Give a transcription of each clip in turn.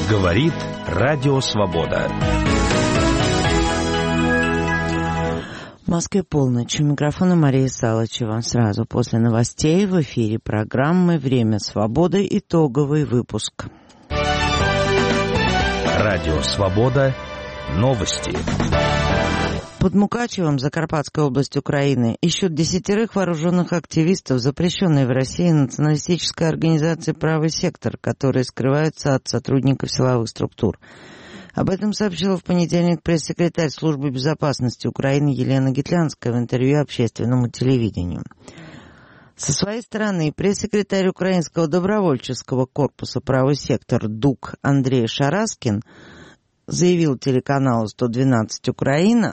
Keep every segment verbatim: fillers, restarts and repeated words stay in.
Говорит Радио Свобода. В Москве полночь. У микрофона Мария Салычева. Сразу после новостей в эфире программы «Время свободы». Итоговый выпуск. Радио Свобода. Новости. Под Мукачевом, Закарпатской области Украины, ищут десятерых вооруженных активистов, запрещенной в России националистической организации «Правый сектор», которые скрываются от сотрудников силовых структур. Об этом сообщила в понедельник пресс-секретарь Службы безопасности Украины Елена Гитлянская в интервью общественному телевидению. Со своей стороны, пресс-секретарь Украинского добровольческого корпуса «Правый сектор» ДУК Андрей Шараскин заявил телеканалу сто двенадцать Украина,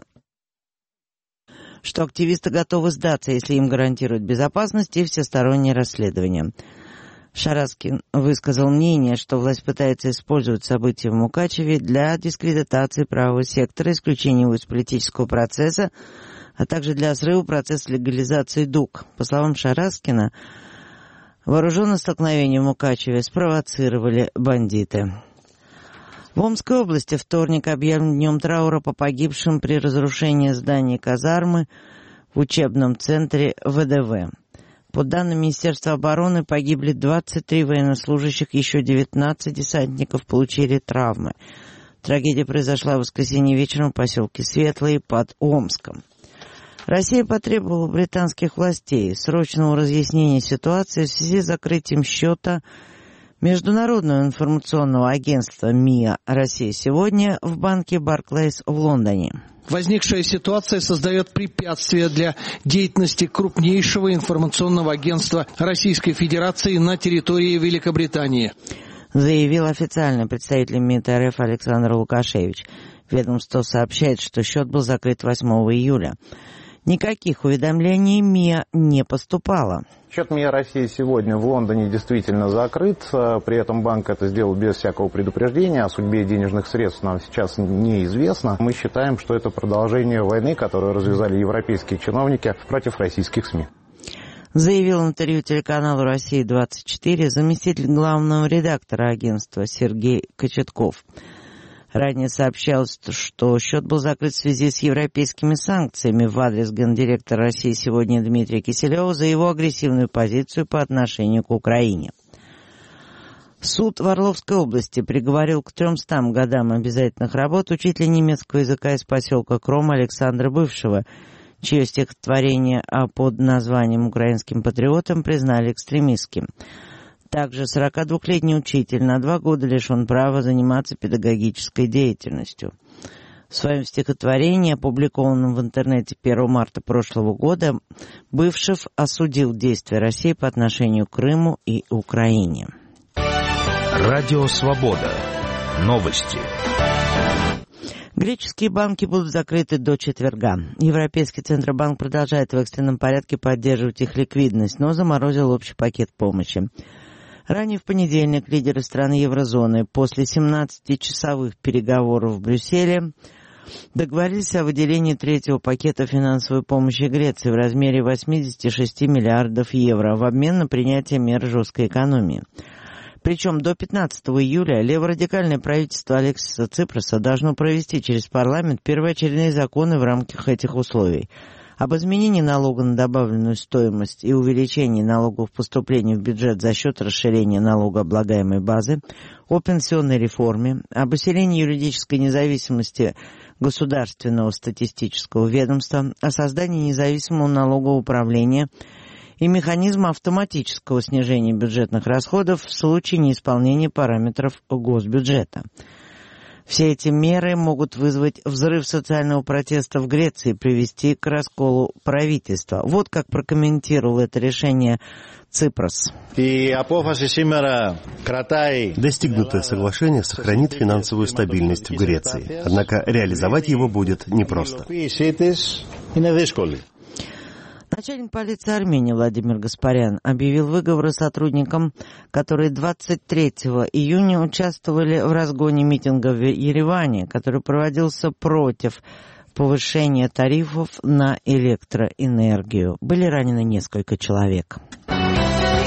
что активисты готовы сдаться, если им гарантируют безопасность и всестороннее расследование. Шараскин высказал мнение, что власть пытается использовать события в Мукачеве для дискредитации правого сектора, исключения его из политического процесса, а также для срыва процесса легализации ДУК. По словам Шараскина, вооруженное столкновение в Мукачеве спровоцировали бандиты. В Омской области вторник объявлен днем траура по погибшим при разрушении здания казармы в учебном центре ВДВ. По данным Министерства обороны, погибли двадцать три военнослужащих, еще девятнадцать десантников получили травмы. Трагедия произошла в воскресенье вечером в поселке Светлый под Омском. Россия потребовала британских властей срочного разъяснения ситуации в связи с закрытием счета Международного информационного агентства МИА «Россия сегодня» в банке Барклейс в Лондоне. Возникшая ситуация создает препятствия для деятельности крупнейшего информационного агентства Российской Федерации на территории Великобритании, заявил официальный представитель МИД РФ Александр Лукашевич. Ведомство сообщает, что счет был закрыт восьмого июля. Никаких уведомлений МИА не поступало. Счет МИА России сегодня в Лондоне действительно закрыт. При этом банк это сделал без всякого предупреждения. О судьбе денежных средств нам сейчас неизвестно. Мы считаем, что это продолжение войны, которую развязали европейские чиновники против российских СМИ. Заявил в интервью телеканалу «Россия двадцать четыре» заместитель главного редактора агентства Сергей Кочетков. Ранее сообщалось, что счет был закрыт в связи с европейскими санкциями в адрес гендиректора России сегодня Дмитрия Киселева за его агрессивную позицию по отношению к Украине. Суд в Орловской области приговорил к трёмстам годам обязательных работ учителя немецкого языка из поселка Кром Александра Бывшего, чье стихотворение под названием «Украинским патриотом» признали экстремистским. Также сорокадвухлетний учитель на два года лишен права заниматься педагогической деятельностью. В своем стихотворении, опубликованном в интернете первого марта прошлого года, Бывшев осудил действия России по отношению к Крыму и Украине. Радио Свобода. Новости. Греческие банки будут закрыты до четверга. Европейский Центробанк продолжает в экстренном порядке поддерживать их ликвидность, но заморозил общий пакет помощи. Ранее в понедельник лидеры стран еврозоны после семнадцатичасовых переговоров в Брюсселе договорились о выделении третьего пакета финансовой помощи Греции в размере восемьдесят шесть миллиардов евро в обмен на принятие мер жесткой экономии. Причем до пятнадцатого июля леворадикальное правительство Алексиса Ципроса должно провести через парламент первоочередные законы в рамках этих условий. Об изменении налога на добавленную стоимость и увеличении налоговых поступлений в бюджет за счет расширения налогооблагаемой базы, о пенсионной реформе, об усилении юридической независимости Государственного статистического ведомства, о создании независимого налогового управления и механизма автоматического снижения бюджетных расходов в случае неисполнения параметров госбюджета. Все эти меры могут вызвать взрыв социального протеста в Греции и привести к расколу правительства. Вот как прокомментировал это решение Ципрос. Достигнутое соглашение сохранит финансовую стабильность в Греции. Однако реализовать его будет непросто. Начальник полиции Армении Владимир Гаспарян объявил выговоры сотрудникам, которые двадцать третьего июня участвовали в разгоне митинга в Ереване, который проводился против повышения тарифов на электроэнергию. Были ранены несколько человек.